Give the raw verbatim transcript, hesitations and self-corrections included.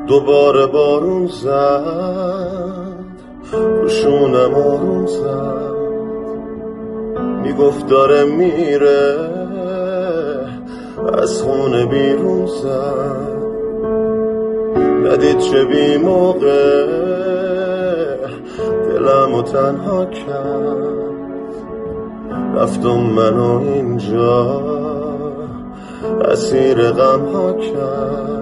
دوباره بارون زد روشونم آروم زد، میگفت داره میره از خونه بیرون زد. ندید چه بی موقع دلمو تنها کرد، رفتم منو اینجا اسیر غم ها کرد.